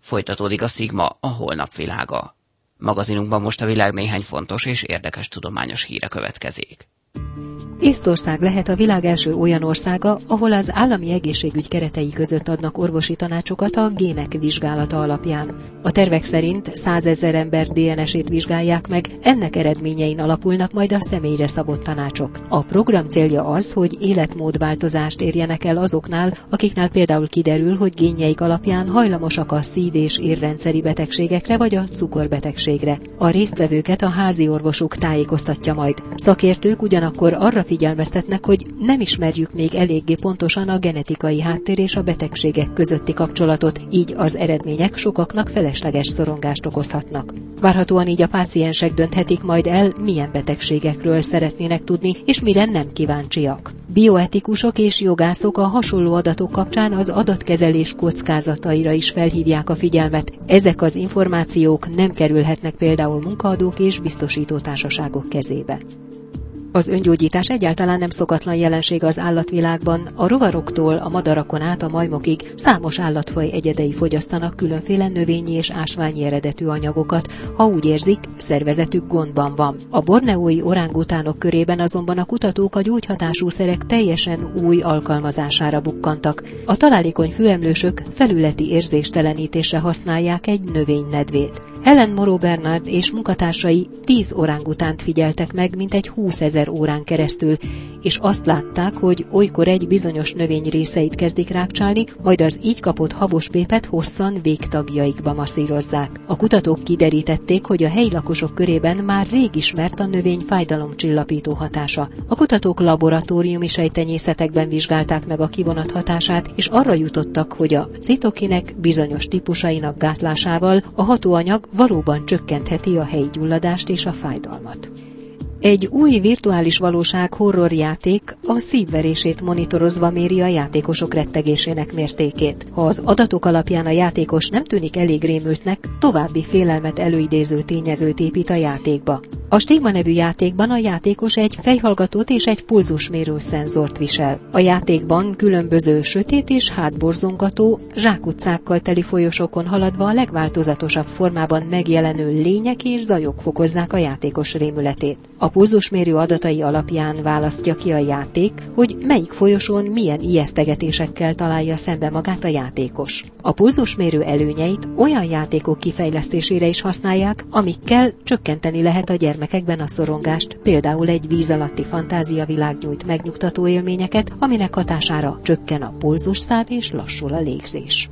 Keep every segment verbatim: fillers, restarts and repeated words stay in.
Folytatódik a Szigma, a holnap világa. Magazinunkban most a világ néhány fontos és érdekes tudományos híre következik. Észtország lehet a világ első olyan országa, ahol az állami egészségügy keretei között adnak orvosi tanácsokat a gének vizsgálata alapján. A tervek szerint százezer ember dé en es-ét vizsgálják meg, ennek eredményein alapulnak majd a személyre szabott tanácsok. A program célja az, hogy életmódváltozást érjenek el azoknál, akiknál például kiderül, hogy génjeik alapján hajlamosak a szív- és érrendszeri betegségekre vagy a cukorbetegségre. A résztvevőket a házi orvosuk tájékoztatja majd. Szakértők ugyanakkor arra figyelmeztetnek, hogy nem ismerjük még eléggé pontosan a genetikai háttér és a betegségek közötti kapcsolatot, így az eredmények sokaknak felesleges szorongást okozhatnak. Várhatóan így a páciensek dönthetik majd el, milyen betegségekről szeretnének tudni, és mire nem kíváncsiak. Bioetikusok és jogászok a hasonló adatok kapcsán az adatkezelés kockázataira is felhívják a figyelmet. Ezek az információk nem kerülhetnek például munkaadók és biztosítótársaságok kezébe. Az öngyógyítás egyáltalán nem szokatlan jelenség az állatvilágban. A rovaroktól a madarakon át a majmokig számos állatfaj egyedei fogyasztanak különféle növényi és ásványi eredetű anyagokat, ha úgy érzik, szervezetük gondban van. A borneói orángutánok körében azonban a kutatók a gyógyhatású szerek teljesen új alkalmazására bukkantak. A találékony főemlősök felületi érzéstelenítésre használják egy növénynedvét. Helen Morrow Bernard és munkatársai tíz orángutánt figyeltek meg mintegy húszezer órán keresztül, és azt látták, hogy olykor egy bizonyos növény részeit kezdik rákcsálni, majd az így kapott habospépet hosszan végtagjaikba masszírozzák. A kutatók kiderítették, hogy a helyi lakosok körében már rég ismert a növény fájdalomcsillapító hatása. A kutatók laboratóriumi sejtenyészetekben vizsgálták meg a kivonat hatását, és arra jutottak, hogy a citokinek bizonyos típusainak gátlásával a hatóanyag valóban csökkentheti a helyi gyulladást és a fájdalmat. Egy új virtuális valóság horrorjáték a szívverését monitorozva méri a játékosok rettegésének mértékét. Ha az adatok alapján a játékos nem tűnik elég rémültnek, további félelmet előidéző tényezőt épít a játékba. A Stigma nevű játékban a játékos egy fejhallgatót és egy pulzusmérő szenzort visel. A játékban különböző sötét és hátborzongató, zsákutcákkal teli folyosókon haladva a legváltozatosabb formában megjelenő lények és zajok fokozzák a játékos rémületét. A pulzusmérő adatai alapján választja ki a játék, hogy melyik folyosón milyen ijesztegetésekkel találja szembe magát a játékos. A pulzusmérő előnyeit olyan játékok kifejlesztésére is használják, amikkel csökkenteni lehet a gyermekekben a szorongást, például egy víz alatti fantáziavilág nyújt megnyugtató élményeket, aminek hatására csökken a pulzusszáv és lassul a légzés.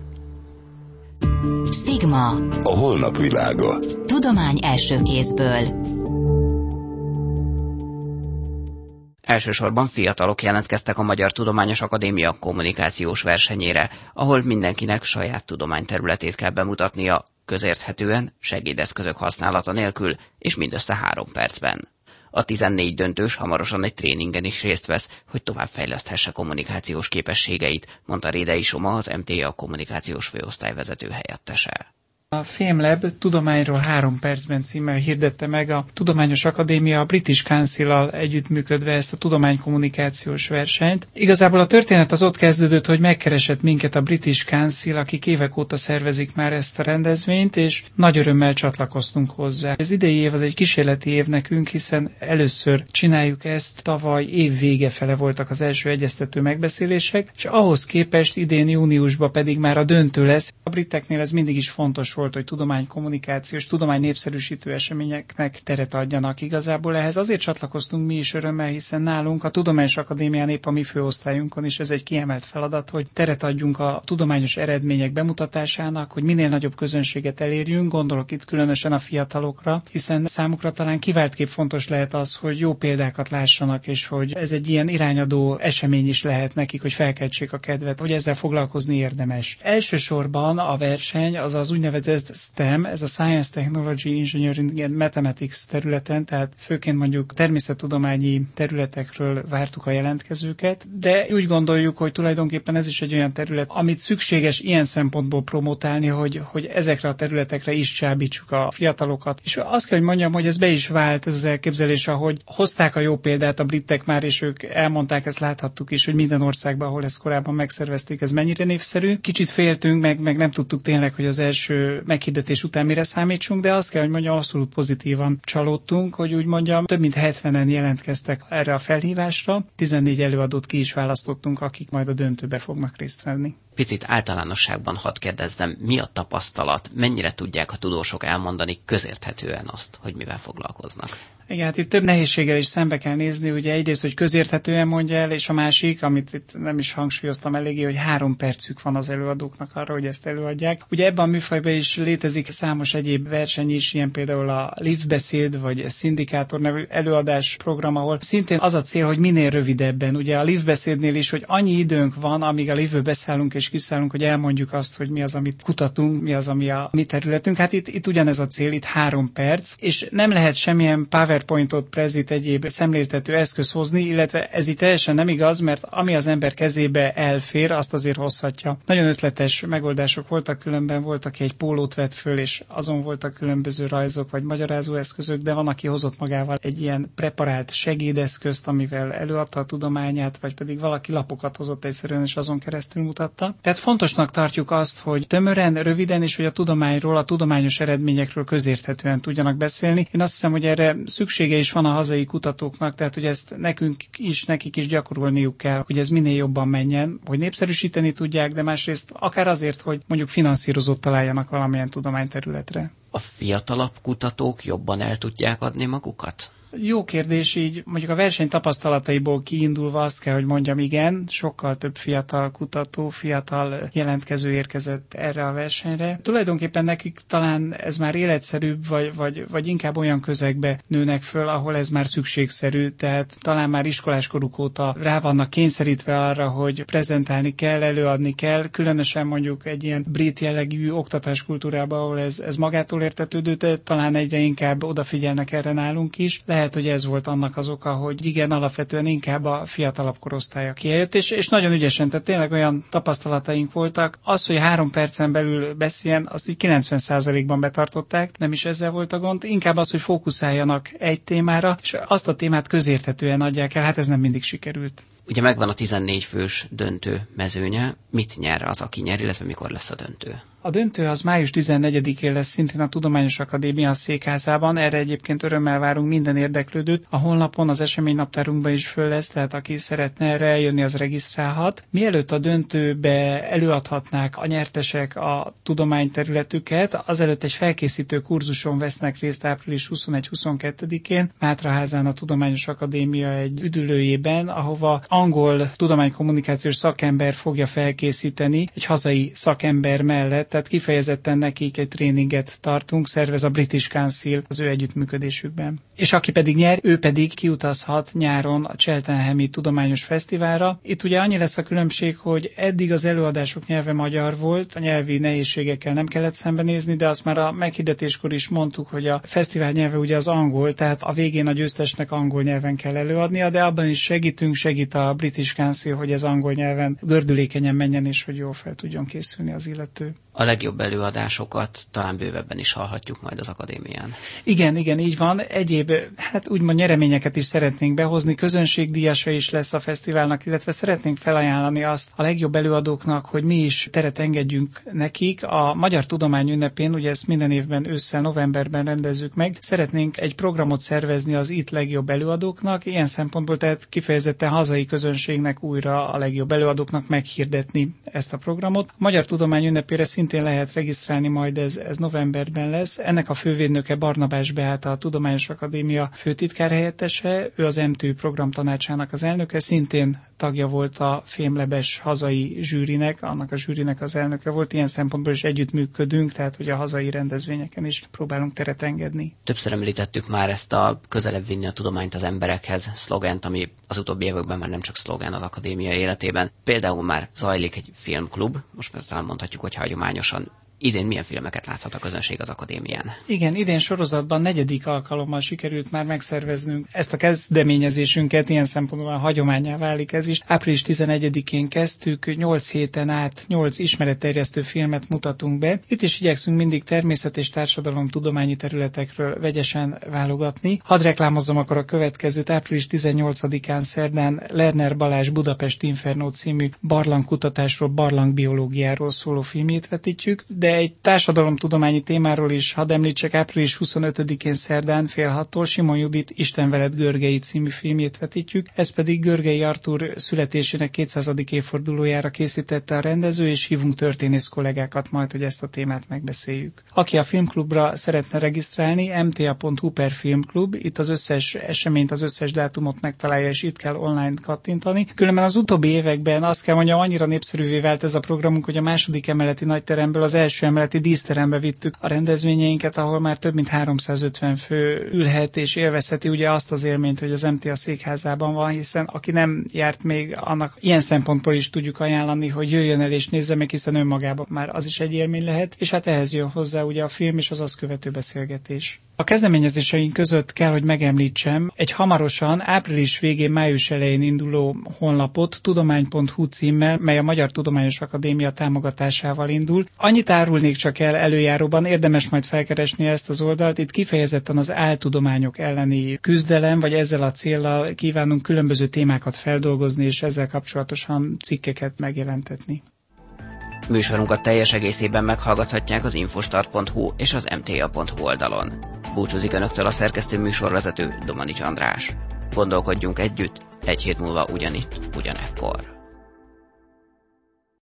Szigma. A holnap világa. Tudomány első kézből. Elsősorban fiatalok jelentkeztek a Magyar Tudományos Akadémia kommunikációs versenyére, ahol mindenkinek saját tudományterületét kell bemutatnia, közérthetően, segédeszközök használata nélkül, és mindössze három percben. A tizennégy döntős hamarosan egy tréningen is részt vesz, hogy továbbfejleszthesse kommunikációs képességeit, mondta Rédei Soma, az em té á kommunikációs főosztályvezető helyettese. A FameLab Tudományról három percben címmel hirdette meg a Tudományos Akadémia a British Council-al együttműködve ezt a tudománykommunikációs versenyt. Igazából a történet az ott kezdődött, hogy megkeresett minket a British Council, akik évek óta szervezik már ezt a rendezvényt, és nagy örömmel csatlakoztunk hozzá. Az idei év az egy kísérleti év nekünk, hiszen először csináljuk ezt, tavaly év vége fele voltak az első egyeztető megbeszélések, és ahhoz képest idén júniusban pedig már a döntő lesz. A briteknél ez mindig is fontos volt, hogy tudománykommunikációs, tudománynépszerűsítő eseményeknek teret adjanak. Igazából ehhez azért csatlakoztunk mi is örömmel, hiszen nálunk a Tudományos Akadémián épp a mi főosztályunkon is ez egy kiemelt feladat, hogy teret adjunk a tudományos eredmények bemutatásának, hogy minél nagyobb közönséget elérjünk, gondolok itt különösen a fiatalokra, hiszen számukra talán kiváltképp fontos lehet az, hogy jó példákat lássanak, és hogy ez egy ilyen irányadó esemény is lehet nekik, hogy felkeltsék a kedvet, hogy ezzel foglalkozni érdemes. Elsősorban a verseny az az úgynevezett Tehát ez STEM, ez a Science, Technology, Engineering and Mathematics területen, tehát főként mondjuk természettudományi területekről vártuk a jelentkezőket, de úgy gondoljuk, hogy tulajdonképpen ez is egy olyan terület, amit szükséges ilyen szempontból promotálni, hogy, hogy ezekre a területekre is csábítsuk a fiatalokat. És azt kell, hogy mondjam, hogy ez be is vált, ez az elképzelés, ahogy hozták a jó példát a britek már, és ők elmondták, ezt láthattuk is, hogy minden országban, ahol ezt korábban megszervezték, ez mennyire népszerű. Kicsit féltünk, meg, meg nem tudtuk tényleg, hogy az első meghirdetés után mire számítsunk, de azt kell, hogy mondjam, abszolút pozitívan csalódtunk, hogy úgy mondjam, több mint hetvenen jelentkeztek erre a felhívásra. tizennégy előadót ki is választottunk, akik majd a döntőbe fognak részt venni. Picit általánosságban hadd kérdezzem, mi a tapasztalat, mennyire tudják a tudósok elmondani közérthetően azt, hogy mivel foglalkoznak? Igen, hát itt több nehézséggel is szembe kell nézni, ugye egyrészt, hogy közérthetően mondja el, és a másik, amit itt nem is hangsúlyoztam eléggé, hogy három percük van az előadóknak arra, hogy ezt előadják. Ugye ebben a műfajban is létezik számos egyéb verseny is, ilyen például a Live-beszéd, vagy a Szindikátor nevű előadás program, ahol szintén az a cél, hogy minél rövidebben. Ugye a Live-beszédnél is, hogy annyi időnk van, amíg a Live-ből beszállunk és kiszállunk, hogy elmondjuk azt, hogy mi az, amit kutatunk, mi az, ami a mi területünk. Hát itt, itt ugyanez a cél, itt három perc, és nem lehet semmilyen PowerPointot, prezit, egyéb szemléltető eszköz hozni, illetve ez itt teljesen nem igaz, mert ami az ember kezébe elfér, azt azért hozhatja. Nagyon ötletes megoldások voltak, különben volt, aki egy pólót vett föl, és azon voltak különböző rajzok vagy magyarázó eszközök, de van, aki hozott magával egy ilyen preparált segédeszközt, amivel előadta a tudományát, vagy pedig valaki lapokat hozott egyszerűen, és azon keresztül mutatta. Tehát fontosnak tartjuk azt, hogy tömören, röviden, és hogy a tudományról, a tudományos eredményekről közérthetően tudjanak beszélni. Én azt hiszem, hogy erre szüksége is van a hazai kutatóknak, tehát hogy ezt nekünk is, nekik is gyakorolniuk kell, hogy ez minél jobban menjen, hogy népszerűsíteni tudják, de másrészt akár azért, hogy mondjuk finanszírozót találjanak valamilyen tudományterületre. A fiatalabb kutatók jobban el tudják adni magukat? Jó kérdés, így mondjuk a verseny tapasztalataiból kiindulva azt kell, hogy mondjam, igen, sokkal több fiatal kutató, fiatal jelentkező érkezett erre a versenyre. Tulajdonképpen nekik talán ez már életszerűbb, vagy, vagy, vagy inkább olyan közegbe nőnek föl, ahol ez már szükségszerű, tehát talán már iskoláskoruk óta rá vannak kényszerítve arra, hogy prezentálni kell, előadni kell, különösen mondjuk egy ilyen brit jellegű oktatáskultúrában, ahol ez, ez magától értetődő, de talán egyre inkább odafigyelnek erre nálunk is. Lehet, hogy ez volt annak az oka, hogy igen, alapvetően inkább a fiatalabb korosztálya kijött, és, és nagyon ügyesen, tehát tényleg olyan tapasztalataink voltak. Az, hogy három percen belül beszéljen, azt így kilencven százalékban betartották, nem is ezzel volt a gond, inkább az, hogy fókuszáljanak egy témára, és azt a témát közérthetően adják el, hát ez nem mindig sikerült. Ugye megvan a tizennégy fős döntő mezőnye, mit nyer az, aki nyer, illetve mikor lesz a döntő? A döntő az május tizennegyedikén lesz szintén a Tudományos Akadémia székházában, erre egyébként örömmel várunk minden érdeklődőt. A honlapon, az eseménynaptárunkban is föl lesz, tehát aki szeretne erre eljönni, az regisztrálhat. Mielőtt a döntőbe előadhatnák a nyertesek a tudományterületüket, azelőtt egy felkészítő kurzuson vesznek részt április huszonegy-huszonkettedikén Mátraházán a Tudományos Akadémia egy üdülőjében, ahova angol tudománykommunikációs szakember fogja felkészíteni egy hazai szakember mellett, tehát kifejezetten nekik egy tréninget tartunk, szervez a British Council az ő együttműködésükben. És aki pedig nyer, ő pedig kiutazhat nyáron a Cheltenhami Tudományos Fesztiválra. Itt ugye annyi lesz a különbség, hogy eddig az előadások nyelve magyar volt, a nyelvi nehézségekkel nem kellett szembenézni, de azt már a meghirdetéskor is mondtuk, hogy a fesztivál nyelve ugye az angol, tehát a végén a győztesnek angol nyelven kell előadnia, de abban is segítünk, segít a British Council, hogy ez angol nyelven gördülékenyen menjen, és hogy jól fel tudjon készülni az illető. A legjobb előadásokat talán bővebben is hallhatjuk majd az akadémián. Igen, igen, így van. Egyéb, hát úgymond nyereményeket is szeretnénk behozni, közönségdíjasa is lesz a fesztiválnak, illetve szeretnénk felajánlani azt a legjobb előadóknak, hogy mi is teret engedjünk nekik. A Magyar Tudomány ünnepén, ugye ezt minden évben ősszel, novemberben rendezzük meg, szeretnénk egy programot szervezni az itt legjobb előadóknak, ilyen szempontból tehát kifejezetten hazai közönségnek újra a legjobb előadóknak meghirdetni ezt a programot. A Magyar Tudomány ünnepére szintén lehet regisztrálni, majd ez, ez novemberben lesz. Ennek a fővédnöke Barnabás Beáta, a Tudományos Akadémia főtitkárhelyettese, ő az em té ü programtanácsának az elnöke, szintén tagja volt a fémlebes hazai zsűrinek, annak a zsűrinek az elnöke volt, ilyen szempontból is együttműködünk, tehát hogy a hazai rendezvényeken is próbálunk teret engedni. Többször említettük már ezt a közelebb vinni a tudományt az emberekhez szlogent, ami az utóbbi években már nem csak szlogán az akadémia életében. Például már zajlik egy filmklub, most talán mondhatjuk, hogy hagyományosan Idén milyen filmeket láthat a közönség az akadémián? Igen, idén sorozatban negyedik alkalommal sikerült már megszerveznünk ezt a kezdeményezésünket, ilyen szempontból hagyománnyá válik ez is. április tizenegyedikén kezdtük, nyolc héten át nyolc ismeretterjesztő filmet mutatunk be. Itt is igyekszünk mindig természet- és társadalomtudományi területekről vegyesen válogatni. Hadd reklámozzam akkor a következőt, április tizennyolcadikán szerdán Lerner Balázs Budapest Inferno című barlangkutatásról, barlangbiológiáról szóló filmjét vetítjük, de egy társadalomtudományi témáról is hadd említsek, április huszonötödikén szerdán fél hattól Simon Judit Isten veled Görgei című filmjét vetítjük, ez pedig Görgei Artúr születésének kétszázadik évfordulójára készítette a rendező, és hívunk történész kollégákat majd, hogy ezt a témát megbeszéljük. Aki a filmklubra szeretne regisztrálni, em té á pont hu per filmklub, itt az összes eseményt, az összes dátumot megtalálja, és itt kell online kattintani. Különben az utóbbi években azt kell mondjam, annyira népszerűvé vált ez a programunk, hogy a második emeleti nagyteremből az első emeleti díszterembe vittük a rendezvényeinket, ahol már több mint háromszázötven fő ülhet és élvezheti ugye azt az élményt, hogy az em té á székházában van, hiszen aki nem járt még, annak ilyen szempontból is tudjuk ajánlani, hogy jöjjön el és nézze meg, hiszen önmagában már az is egy élmény lehet, és hát ehhez jön hozzá ugye a film és az azt követő beszélgetés. A kezdeményezéseink között kell, hogy megemlítsem egy hamarosan április végén, május elején induló honlapot, tudomány pont hu címmel, mely a Magyar Tudományos Akadémia támogatásával indul. Annyit árulnék csak el előjáróban, érdemes majd felkeresni ezt az oldalt, itt kifejezetten az áltudományok elleni küzdelem, vagy ezzel a céllal kívánunk különböző témákat feldolgozni, és ezzel kapcsolatosan cikkeket megjelentetni. Műsorunkat teljes egészében meghallgathatják az infostart pont hu és az em té á pont hu oldalon. Búcsúzik önöktől a szerkesztő műsorvezető Domanics András. Gondolkodjunk együtt, egy hét múlva ugyanitt, ugyanekkor.